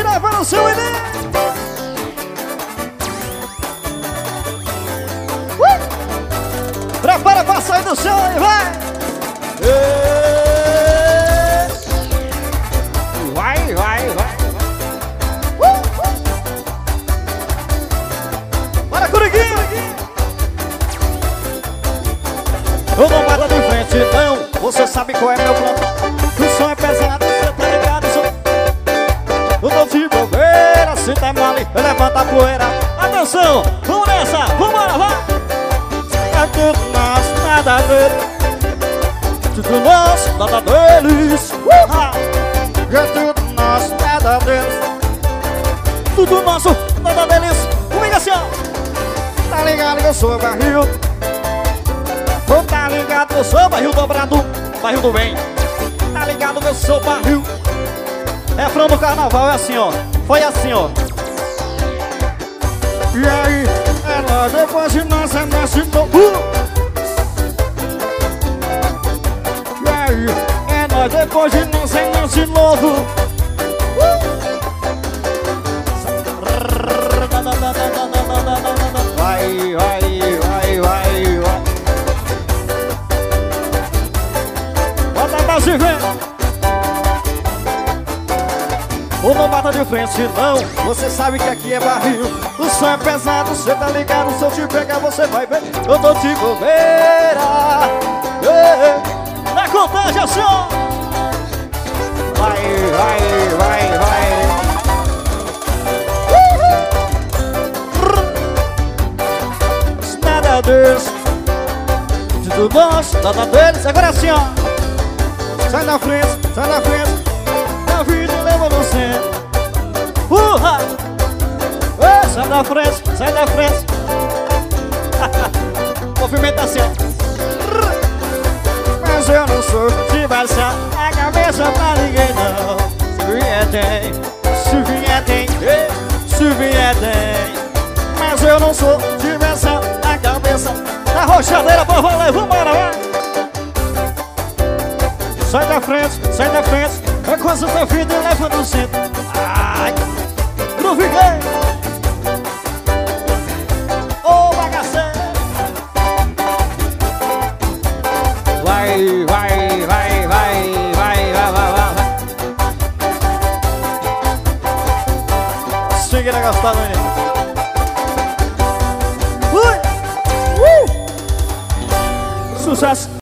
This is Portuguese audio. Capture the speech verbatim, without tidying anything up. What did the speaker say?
leva no seu Enem. uh! Prepara pra sair do chão aí, vai! Vai, vai, vai. Uh, uh. Bora, Curiguinho! Eu não bato de frente, não. Você sabe qual é meu plano. O som é pesado, você tá ligado? Eu tô de bobeira, se tá mole, levanta a poeira. Atenção, vamos nessa, vambora, vai! É tudo nosso, nada deles. Tudo nosso, nada deles. Uh! É tudo nosso, nada deles. Tudo nosso, nada deles. Comigo assim, ó. Tá ligado que eu sou barril. Ou tá ligado que eu sou barril dobrado, barril do bem. Tá ligado que eu sou barril. Refrão do carnaval é assim, ó. Foi assim, ó. E aí, é nós depois de nós é nasce novo. E aí, é nós depois de nós é nasce novo. Vai, vai, vai, vai, vai. Bota a base e vem. Ou não bata de frente, não. Você sabe que aqui é barril. O som é pesado, você tá ligado. Se eu te pegar, você vai ver. Eu tô de bobeira. Na contagem, assim, ó. Vai, vai, vai, vai. uh-huh. Nada deles. Tudo nosso, nada deles. Agora assim, ó. Sai na frente, sai na frente. A vida leva no centro. Urra! Ei, sai da frente, sai da frente. Movimentação. Mas eu não sou de baixar a cabeça pra ninguém, não. Se vier tem, se vier tem, se vier tem. Mas eu não sou de baixar a cabeça na rochadeira pra valer. Vambora, vai! Sai da frente, sai da frente. É coisa da vida e leva no centro. Ai, groove gay. Ô, bagaceiro. Vai, vai, vai, vai, vai, vai, vai, vai. Siga na gastada, menino. Ui! Uh! Sucesso!